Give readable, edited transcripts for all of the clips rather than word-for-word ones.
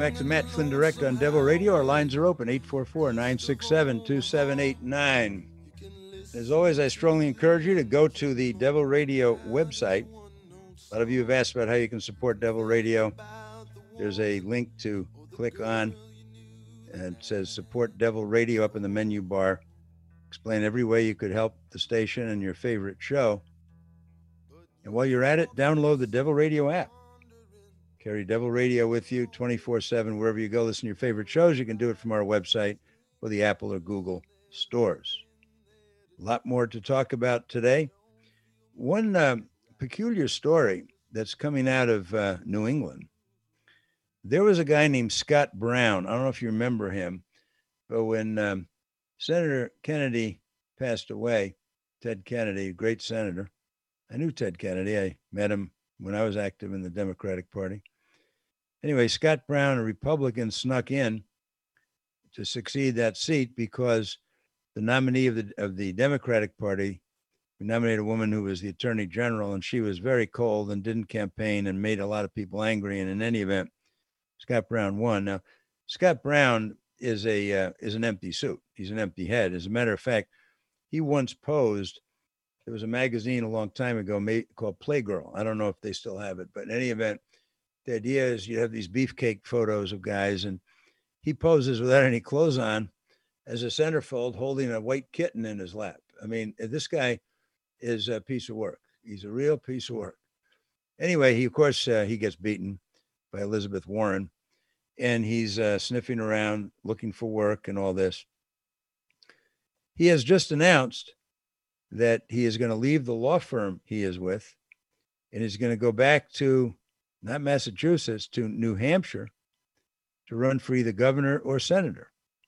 back to Matt Flynn Direct on Devil Radio. Our lines are open, 844-967-2789. As always, I strongly encourage you to go to the Devil Radio website. A lot of you have asked about how you can support Devil Radio. There's a link to click on, and it says Support Devil Radio up in the menu bar. Explain every way you could help the station and your favorite show. And while you're at it, download the Devil Radio app. Carry Devil Radio with you 24/7 wherever you go. Listen to your favorite shows. You can do it from our website or the Apple or Google stores. A lot more to talk about today. One peculiar story that's coming out of New England. There was a guy named Scott Brown. I don't know if you remember him, but when Senator Kennedy passed away, Ted Kennedy, great senator. I knew Ted Kennedy. I met him when I was active in the Democratic Party. Anyway, Scott Brown, a Republican, snuck in to succeed that seat because the nominee of the Democratic Party, we nominated a woman who was the Attorney General, and she was very cold and didn't campaign and made a lot of people angry. And in any event, Scott Brown won. Now, Scott Brown is an empty suit. He's an empty head. As a matter of fact, he once posed. There was a magazine a long time ago called Playgirl. I don't know if they still have it, but in any event, the idea is you have these beefcake photos of guys, and he poses without any clothes on as a centerfold holding a white kitten in his lap. I mean, this guy is a piece of work. He's a real piece of work. Anyway, he gets beaten by Elizabeth Warren, and he's sniffing around looking for work and all this. He has just announced that he is going to leave the law firm he is with, and he's going to go back to, not Massachusetts, to New Hampshire to run for either governor or senator.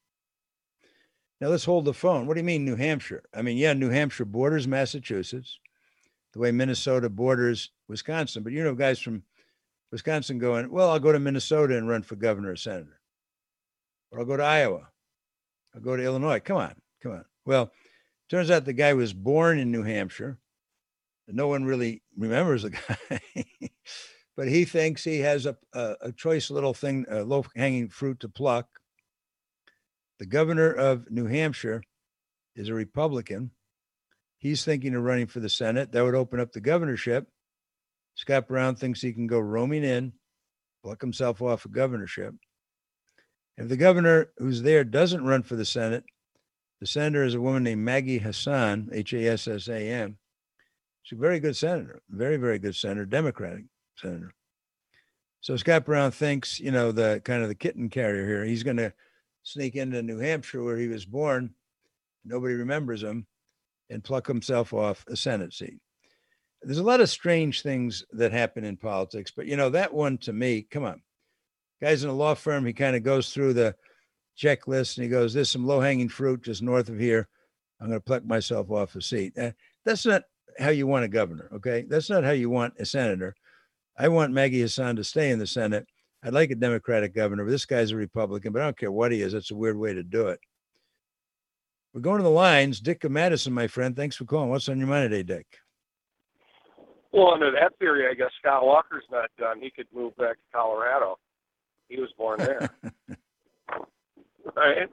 Now, let's hold the phone. What do you mean, New Hampshire? I mean, yeah, New Hampshire borders Massachusetts, the way Minnesota borders Wisconsin. But you know, guys from Wisconsin going, well, I'll go to Minnesota and run for governor or senator. Or I'll go to Iowa. I'll go to Illinois. Come on. Well, turns out the guy was born in New Hampshire. No one really remembers the guy. But he thinks he has a choice little thing, a low-hanging fruit to pluck. The governor of New Hampshire is a Republican. He's thinking of running for the Senate. That would open up the governorship. Scott Brown thinks he can go roaming in, pluck himself off a governorship. If the governor who's there doesn't run for the Senate, the senator is a woman named Maggie Hassan, Hassan. She's a very good senator, very, very good senator, Democratic senator. So Scott Brown thinks, the kind of the kitten carrier here, he's going to sneak into New Hampshire where he was born. Nobody remembers him, and pluck himself off a Senate seat. There's a lot of strange things that happen in politics, but that one to me, come on. Guy's in a law firm. He kind of goes through the checklist and he goes, there's some low-hanging fruit just north of here. I'm going to pluck myself off a seat. That's not how you want a governor, okay? That's not how you want a senator. I want Maggie Hassan to stay in the Senate. I'd like a Democratic governor, but this guy's a Republican, but I don't care what he is. That's a weird way to do it. We're going to the lines. Dick of Madison, my friend. Thanks for calling. What's on your mind today, Dick? Well, under that theory, I guess Scott Walker's not done. He could move back to Colorado. He was born there. Right?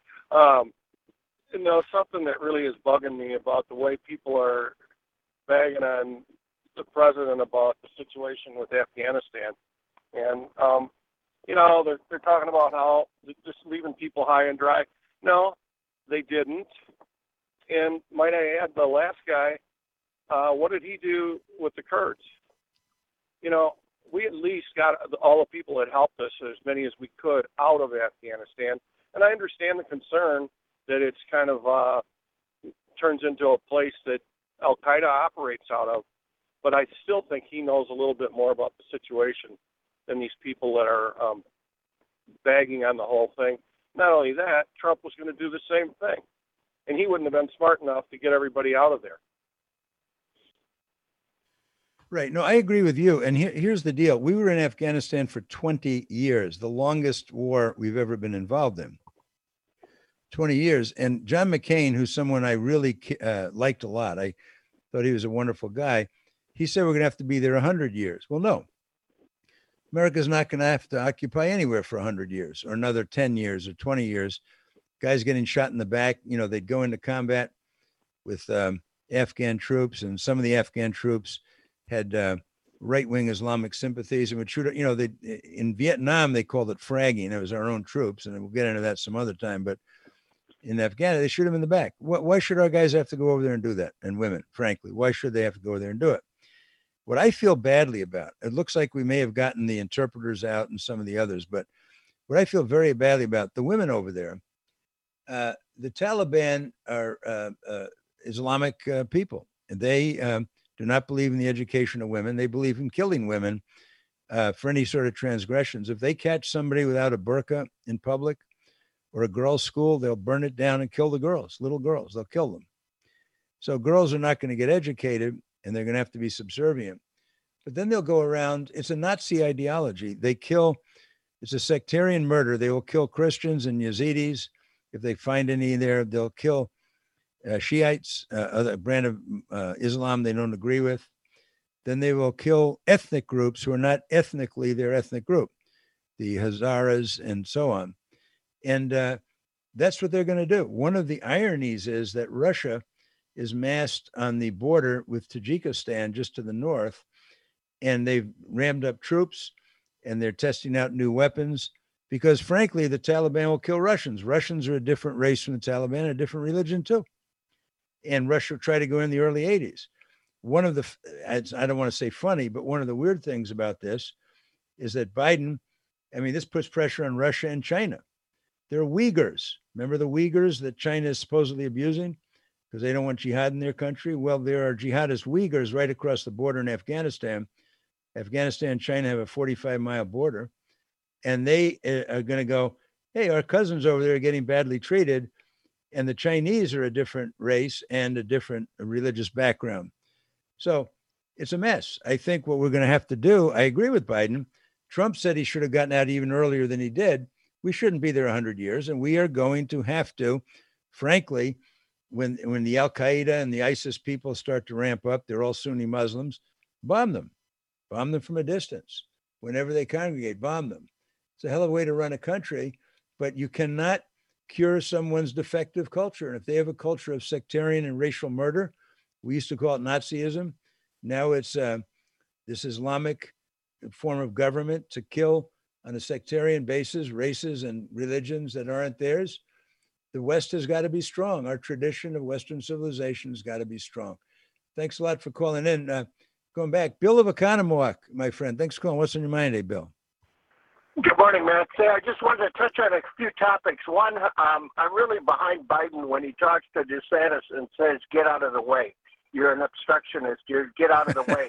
Something that really is bugging me about the way people are bagging on the president about the situation with Afghanistan. And, they're talking about how just leaving people high and dry. No, they didn't. And might I add, the last guy, what did he do with the Kurds? We at least got all the people that helped us, as many as we could, out of Afghanistan. And I understand the concern that it's kind of turns into a place that Al-Qaeda operates out of. But I still think he knows a little bit more about the situation than these people that are bagging on the whole thing. Not only that, Trump was going to do the same thing. And he wouldn't have been smart enough to get everybody out of there. Right. No, I agree with you. And here's the deal. We were in Afghanistan for 20 years, the longest war we've ever been involved in. 20 years. And John McCain, who's someone I really liked a lot, I thought he was a wonderful guy. He said we're going to have to be there 100 years. Well, no. America's not going to have to occupy anywhere for 100 years or another 10 years or 20 years. Guys getting shot in the back, they'd go into combat with Afghan troops, and some of the Afghan troops had right-wing Islamic sympathies and would shoot. In Vietnam, they called it fragging. It was our own troops, and we'll get into that some other time. But in Afghanistan, they shoot them in the back. Why should our guys have to go over there and do that? And women, frankly, why should they have to go over there and do it? What I feel badly about, it looks like we may have gotten the interpreters out and some of the others, but what I feel very badly about, the women over there, the Taliban are Islamic people. And they do not believe in the education of women. They believe in killing women for any sort of transgressions. If they catch somebody without a burqa in public or a girls' school, they'll burn it down and kill the girls, little girls. They'll kill them. So girls are not going to get educated, and they're going to have to be subservient. But then they'll go around. It's a Nazi ideology. They kill. It's a sectarian murder. They will kill Christians and Yazidis. If they find any there, they'll kill Shiites, a brand of Islam they don't agree with. Then they will kill ethnic groups who are not ethnically their ethnic group, the Hazaras and so on. And that's what they're going to do. One of the ironies is that Russia is massed on the border with Tajikistan just to the north, and they've rammed up troops, and they're testing out new weapons because, frankly, the Taliban will kill Russians. Russians are a different race from the Taliban, a different religion too. And Russia tried to go in the early 80s. One of the, I don't want to say funny, but one of the weird things about this is that Biden, this puts pressure on Russia and China. There are Uyghurs. Remember the Uyghurs that China is supposedly abusing because they don't want jihad in their country? Well, there are jihadist Uyghurs right across the border in Afghanistan. Afghanistan and China have a 45-mile border. And they are going to go, hey, our cousins over there are getting badly treated. And the Chinese are a different race and a different religious background. So it's a mess. I think what we're going to have to do, I agree with Biden. Trump said he should have gotten out even earlier than he did. We shouldn't be there 100 years. And we are going to have to, frankly, when the Al-Qaeda and the ISIS people start to ramp up, they're all Sunni Muslims, bomb them from a distance. Whenever they congregate, bomb them. It's a hell of a way to run a country, but you cannot cure someone's defective culture. And if they have a culture of sectarian and racial murder, we used to call it Nazism. Now it's this Islamic form of government to kill on a sectarian basis, races and religions that aren't theirs. The West has got to be strong. Our tradition of Western civilization has got to be strong. Thanks a lot for calling in. Going back, Bill of Economowoc, my friend. Thanks for calling. What's on your mind, Bill? Good morning, Matt. I just wanted to touch on a few topics. One, I'm really behind Biden when he talks to DeSantis and says, get out of the way. You're an obstructionist. Get out of the way.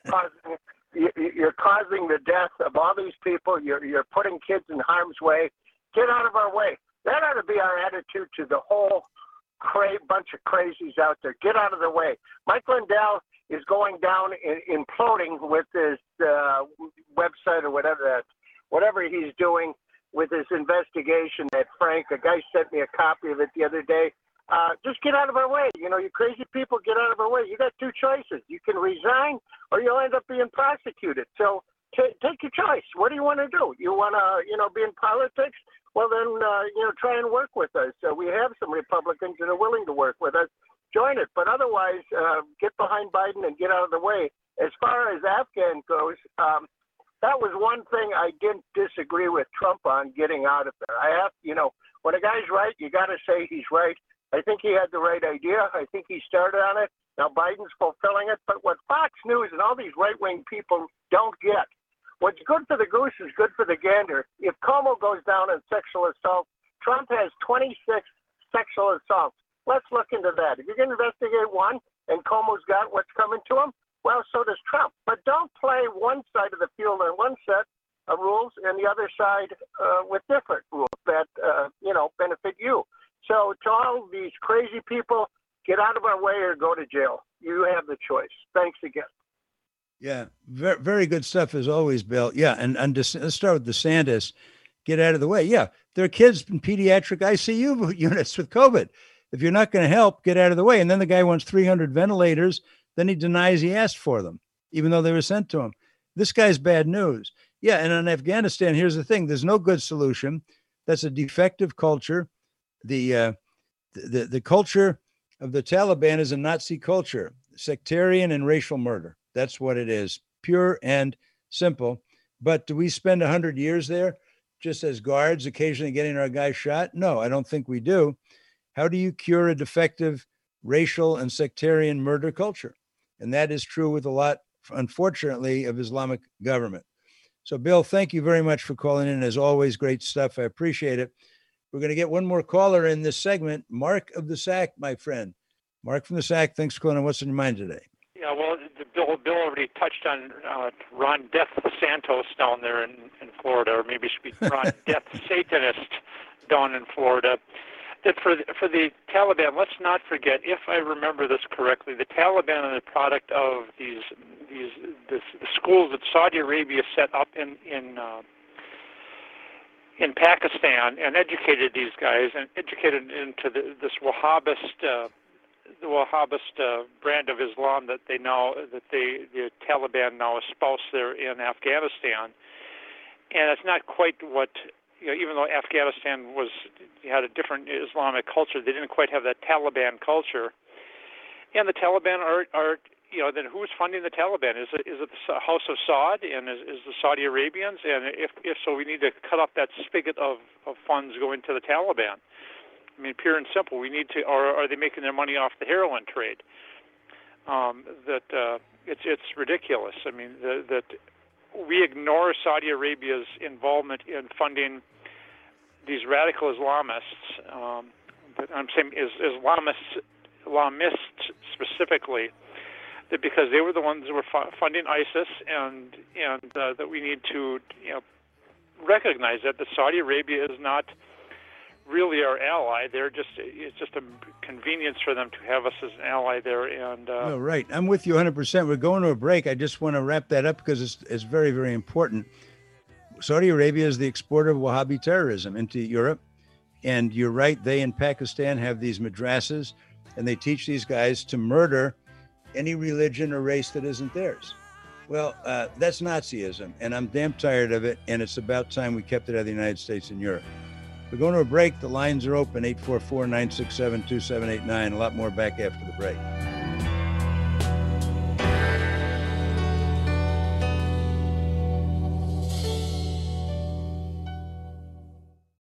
You're causing the death of all these people. You're putting kids in harm's way. Get out of our way. That ought to be our attitude to the whole bunch of crazies out there. Get out of the way. Mike Lindell is going down, imploding with his website or whatever he's doing with his investigation that Frank, a guy sent me a copy of it the other day. Just get out of our way. You crazy people, get out of our way. You got two choices. You can resign or you'll end up being prosecuted. So take your choice. What do you want to do? You want to, be in politics? Well, then, try and work with us. We have some Republicans that are willing to work with us. Join it. But otherwise, get behind Biden and get out of the way. As far as Afghan goes, that was one thing I didn't disagree with Trump on, getting out of there. When a guy's right, you got to say he's right. I think he had the right idea. I think he started on it. Now Biden's fulfilling it. But what Fox News and all these right-wing people don't get, what's good for the goose is good for the gander. If Cuomo goes down on sexual assault, Trump has 26 sexual assaults. Let's look into that. If you're going to investigate one and Cuomo's got what's coming to him, well, so does Trump. But don't play one side of the field on one set of rules and the other side with different rules that, benefit you. So to all these crazy people, get out of our way or go to jail. You have the choice. Thanks again. Yeah, very, very good stuff as always, Bill. Yeah, and let's start with DeSantis. Get out of the way. Yeah, there are kids in pediatric ICU units with COVID. If you're not going to help, get out of the way. And then the guy wants 300 ventilators. Then he denies he asked for them, even though they were sent to him. This guy's bad news. Yeah, and in Afghanistan, here's the thing: there's no good solution. That's a defective culture. The culture of the Taliban is a Nazi culture, sectarian and racial murder. That's what it is, pure and simple. But do we spend 100 years there just as guards, occasionally getting our guys shot? No, I don't think we do. How do you cure a defective racial and sectarian murder culture? And that is true with a lot, unfortunately, of Islamic government. So, Bill, thank you very much for calling in. As always, great stuff. I appreciate it. We're going to get one more caller in this segment. Mark of the Sac, my friend. Mark from the Sac, thanks for calling. What's on your mind today? Yeah, well, Bill already touched on Ron Death Santos down there in Florida, or maybe it should be Ron Death Satanist down in Florida. That for the Taliban, let's not forget, if I remember this correctly, the Taliban are the product of the schools that Saudi Arabia set up in Pakistan and educated these guys and educated into this Wahhabist brand of Islam that the Taliban now espouse there in Afghanistan. And it's not quite what, even though Afghanistan had a different Islamic culture, they didn't quite have that Taliban culture. And the Taliban are then who's funding the Taliban? Is it the House of Saud and is the Saudi Arabians? And if so, we need to cut up that spigot of funds going to the Taliban. I mean, pure and simple. We need to, or are they making their money off the heroin trade? It's ridiculous. I mean, that we ignore Saudi Arabia's involvement in funding these radical Islamists. But I'm saying Islamists specifically, that because they were the ones that were funding ISIS, and that we need to recognize that Saudi Arabia is not really our ally. It's just a convenience for them to have us as an ally there. And right, I'm with you 100%. We're going to a break. I just want to wrap that up because it's very, very important. Saudi Arabia is the exporter of Wahhabi terrorism into Europe, and you're right. They in Pakistan have these madrasas, and they teach these guys to murder any religion or race that isn't theirs. Well, that's Nazism, and I'm damn tired of it. And it's about time we kept it out of the United States and Europe. We're going to a break. The lines are open, 844-967-2789. A lot more back after the break.